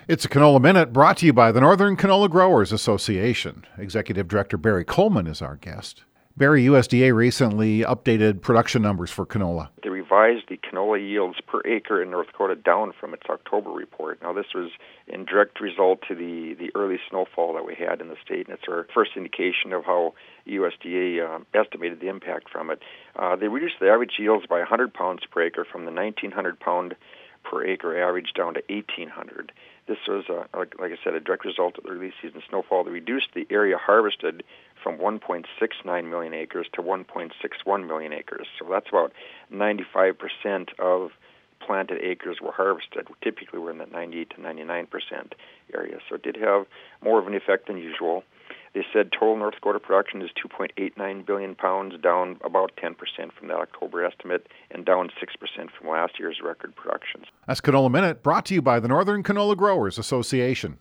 It's a Canola Minute brought to you by the Northern Canola Growers Association. Executive Director Barry Coleman is our guest. Barry, USDA recently updated production numbers for canola. They revised the canola yields per acre in North Dakota down from its October report. Now, this was in direct result to the early snowfall that we had in the state, and it's our first indication of how USDA estimated the impact from it. They reduced the average yields by 100 pounds per acre from the 1,900 pound per acre average down to 1,800. This was, like I said, a direct result of the early season snowfall. They reduced the area harvested from 1.69 million acres to 1.61 million acres. So that's about 95% of planted acres were harvested. Typically, we're in the 98 to 99% area. So it did have more of an effect than usual. They said total North Dakota production is 2.89 billion pounds, down about 10% from that October estimate and down 6% from last year's record productions. That's Canola Minute, brought to you by the Northern Canola Growers Association.